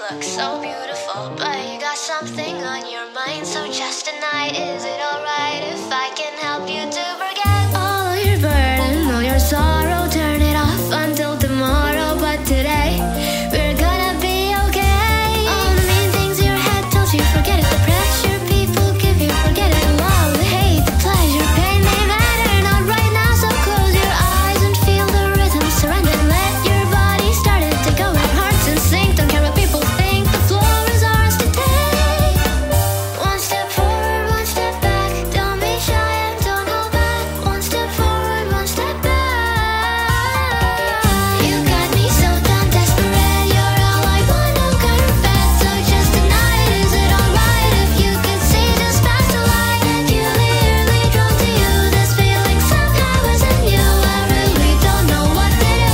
look so beautiful, but you got something on your mind. So just tonight, is it alright if I can help you to forget all of your burden, all your sorrow? Turn it off until tomorrow, but today we're gonna be okay. All the mean things your head tells you, forget it. The pressure people give you, forget it. Love, the hate, the pleasure, pain, they matter not right now. So close your eyes and feel the rhythm. Surrender, let your body start it to go. Our hearts in sync, don't care what people think. The floor is ours to take. One step forward, one step back. Don't be shy and don't hold back. One step forward, one step back. You got me so damn desperate. You're all I want, no confess. So just tonight, is it alright if you could see just past the light? And you clearly drawn to you. This feeling somehow isn't you. I really don't know what to do.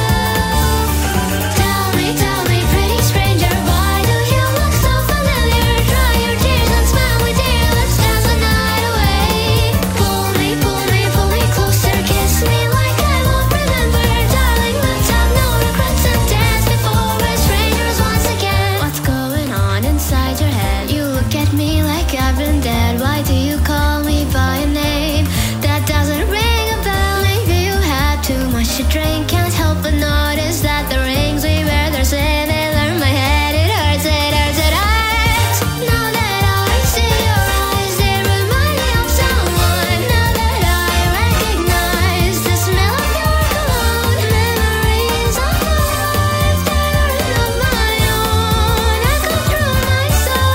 Tell me, pretty stranger, why do you look so familiar? Dry your tears and smile with your lips, dance the night away. Pull me closer, kiss me like I won't remember. Darling, let's have no regrets and dance before we're strangers once again. What's going on inside your head? You look at me like I've been dead. Why do you call me by a name that doesn't ring a bell? Maybe you had too much to drink. Can't help but notice that the rings we wear, they're similar. My head, it hurts, it hurts, it hurts. Now that I see your eyes, they remind me of someone. Now that I recognize the smell of your cologne. Memories of my life that aren't of my own echo through my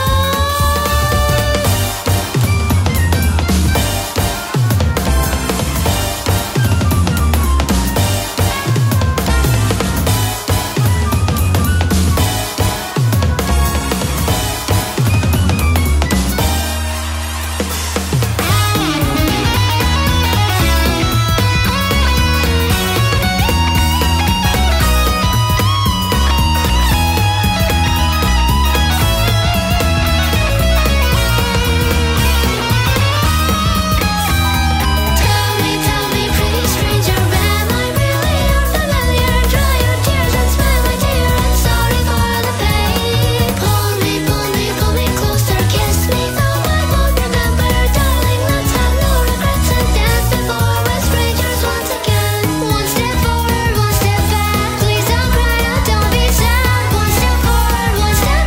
Tell me, pretty stranger, am I really unfamiliar? Dry your tears and smile, my dear, I'm sorry for the pain. Pull me closer, kiss me though I won't remember. Darling, let's have no regrets and dance before we're strangers once again. One step forward, one step back. Please don't cry, no, don't be sad. One step forward, one step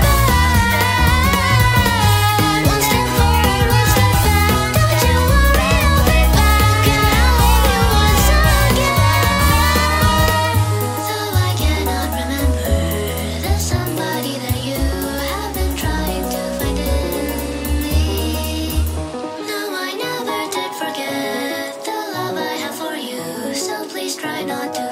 back. One step forward, one step back. Don't you worry, I'll be back, and I'll love you once again. Though I cannot remember, there's somebody that you have been trying to find in me. No, I never did forget the love I have for you, so please try not to